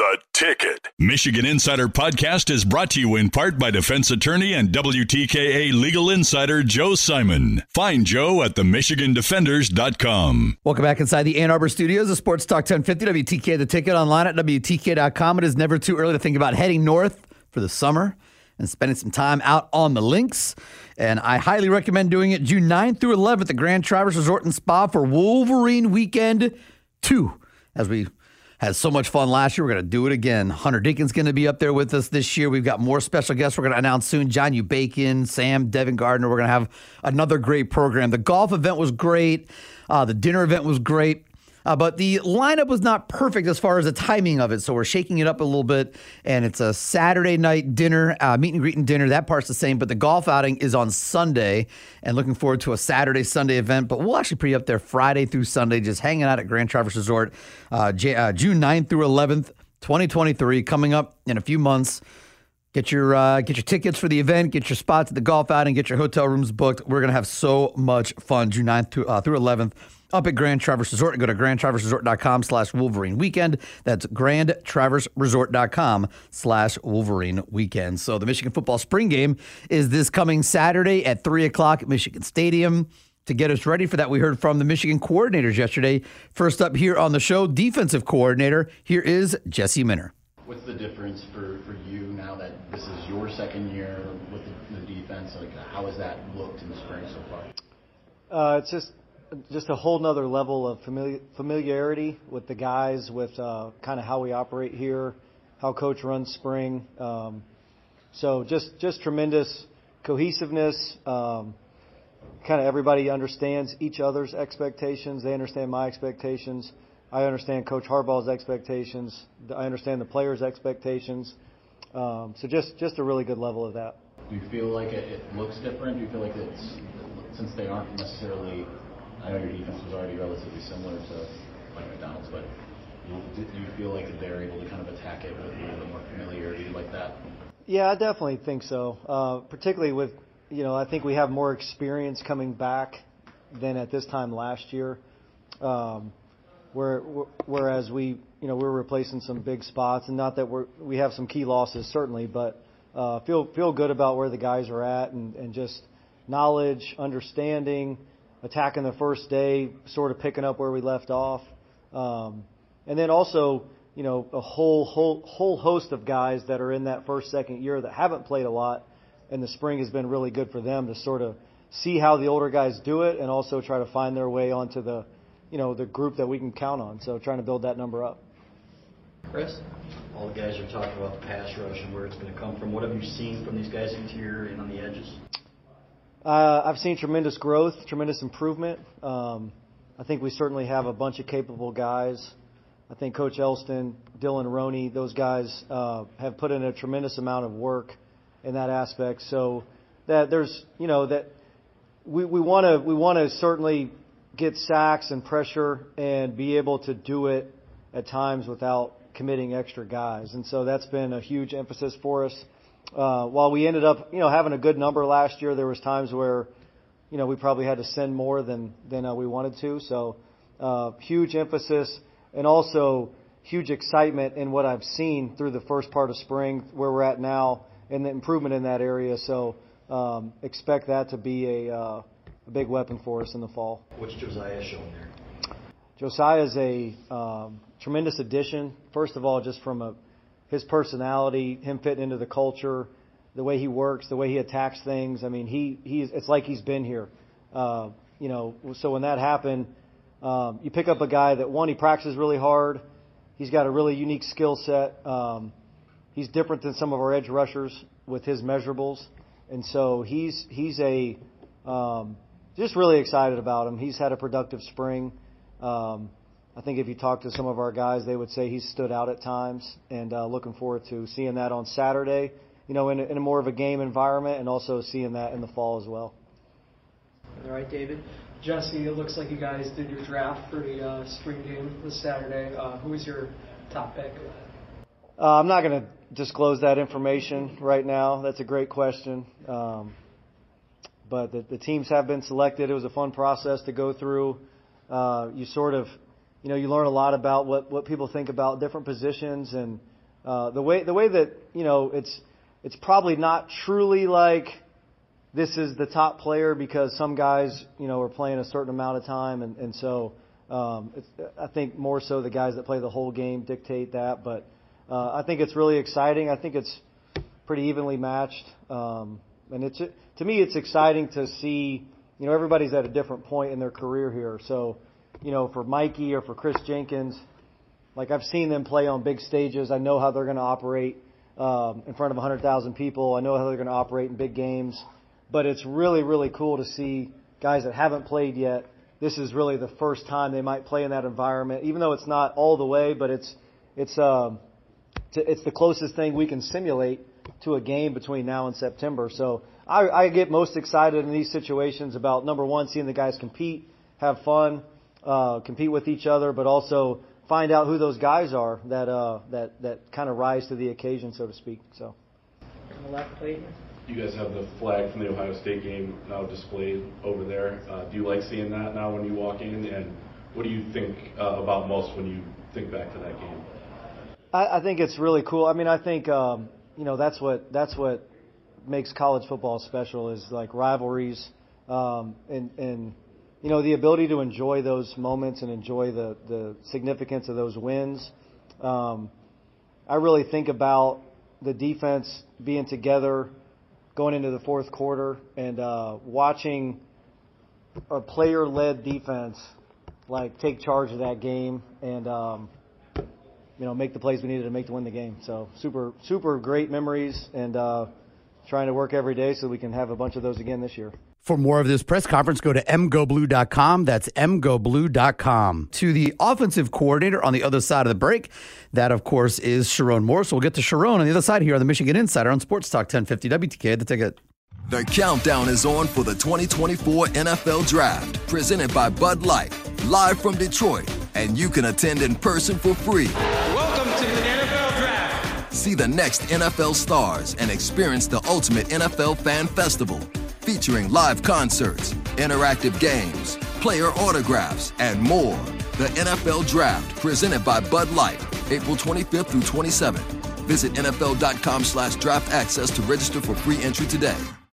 The Ticket. Michigan Insider Podcast is brought to you in part by defense attorney and WTKA legal insider Joe Simon. Find Joe at themichigandefenders.com. Welcome back inside the Ann Arbor studios of Sports Talk 1050 WTK The Ticket, online at WTK.com. It is never too early to think about heading north for the summer and spending some time out on the links. And I highly recommend doing it June 9th through 11th at the Grand Traverse Resort and Spa for Wolverine Weekend 2. As we had so much fun last year, we're going to do it again. Hunter Dinkins going to be up there with us this year. We've got more special guests we're going to announce soon. John U. Bacon, Sam, Devin Gardner. We're going to have another great program. The golf event was great. The dinner event was great. But the lineup was not perfect as far as the timing of it, so we're shaking it up a little bit. And it's a Saturday night dinner, meet and greet and dinner. That part's the same, but the golf outing is on Sunday, and looking forward to a Saturday-Sunday event. But we'll actually be up there Friday through Sunday, just hanging out at Grand Traverse Resort, June 9th through 11th, 2023, coming up in a few months. Get your tickets for the event, get your spots at the golf outing, get your hotel rooms booked. We're going to have so much fun June 9th through 11th. Up at Grand Traverse Resort. Go to grandtraverseresort.com/Wolverine Weekend. That's grandtraverseresort.com/Wolverine Weekend. So the Michigan football spring game is this coming Saturday at 3 o'clock at Michigan Stadium. To get us ready for that, we heard from the Michigan coordinators yesterday. First up here on the show, defensive coordinator. Here is Jesse Minter. What's the difference for you now that this is your second year with the defense? Like, how has that looked in the spring so far? It's just a whole nother level of familiarity with the guys, with kind of how we operate here, how Coach runs spring. So just tremendous cohesiveness. Kind of everybody understands each other's expectations. They understand my expectations. I understand Coach Harbaugh's expectations. I understand the players' expectations. So just a really good level of that. Do you feel like it looks different? Do you feel like it's, since they aren't necessarily, I know your defense was already relatively similar to like McDonald's, but do you feel like they're able to kind of attack it with a little bit more familiarity like that? Yeah, I definitely think so. Particularly with, I think we have more experience coming back than at this time last year. Whereas we're replacing some big spots, and not that we have some key losses certainly, but feel good about where the guys are at, and just knowledge, understanding, attacking the first day, sort of picking up where we left off, and then also a whole host of guys that are in that second year that haven't played a lot, and the spring has been really good for them to sort of see how the older guys do it, and also try to find their way onto the group that we can count on. So trying to build that number up. Chris, all the guys are talking about the pass rush and where it's going to come from. What have you seen from these guys interior and on the edges? I've seen tremendous growth, tremendous improvement. I think we certainly have a bunch of capable guys. I think Coach Elston, Dylan Roney, those guys have put in a tremendous amount of work in that aspect. So that there's, that we want to certainly get sacks and pressure and be able to do it at times without committing extra guys. And so that's been a huge emphasis for us. While we ended up, having a good number last year, there was times where, we probably had to send more than we wanted to. So huge emphasis, and also huge excitement in what I've seen through the first part of spring, where we're at now, and the improvement in that area. So expect that to be a big weapon for us in the fall. What's Josiah showing there? Josiah is a tremendous addition. First of all, just from his personality, him fitting into the culture, the way he works, the way he attacks things. I mean, it's like he's been here. So when that happened, you pick up a guy that, one, he practices really hard. He's got a really unique skill set. He's different than some of our edge rushers with his measurables, and so he's just really excited about him. He's had a productive spring. I think if you talk to some of our guys, they would say he's stood out at times, and looking forward to seeing that on Saturday, in a more of a game environment, and also seeing that in the fall as well. All right, David. Jesse, it looks like you guys did your draft for the spring game this Saturday. Who was your top pick? I'm not going to disclose that information right now. That's a great question. But the teams have been selected. It was a fun process to go through. You sort of, you learn a lot about what people think about different positions, and The way that, it's probably not truly like this is the top player because some guys, are playing a certain amount of time. And so I think more so the guys that play the whole game dictate that. But I think it's really exciting. I think it's pretty evenly matched. And to me, it's exciting to see, everybody's at a different point in their career here. So, for Mikey or for Chris Jenkins, like I've seen them play on big stages. I know how they're going to operate in front of 100,000 people. I know how they're going to operate in big games. But it's really, really cool to see guys that haven't played yet. This is really the first time they might play in that environment, even though it's not all the way, but it's the closest thing we can simulate to a game between now and September. So I get most excited in these situations about, number one, seeing the guys compete, have fun, compete with each other, but also find out who those guys are that kind of rise to the occasion, so to speak. So. On the left, Clayton. You guys have the flag from the Ohio State game now displayed over there. Do you like seeing that now when you walk in? And what do you think about most when you think back to that game? I think it's really cool. I mean, I think that's what makes college football special is like rivalries, and the ability to enjoy those moments and enjoy the significance of those wins. I really think about the defense being together going into the fourth quarter and watching a player-led defense like take charge of that game and make the plays we needed to make to win the game. So super great memories and trying to work every day so we can have a bunch of those again this year. For more of this press conference, go to mgoblue.com. That's mgoblue.com. To the offensive coordinator on the other side of the break, that, of course, is Sharon Moore. So we'll get to Sharon on the other side here on the Michigan Insider on Sports Talk 1050 WTK. The Ticket. The countdown is on for the 2024 NFL Draft, presented by Bud Light, live from Detroit, and you can attend in person for free. Welcome to the NFL Draft. See the next NFL stars and experience the ultimate NFL Fan Festival, featuring live concerts, interactive games, player autographs, and more. The NFL Draft, presented by Bud Light, April 25th through 27th. Visit NFL.com/draft access to register for free entry today.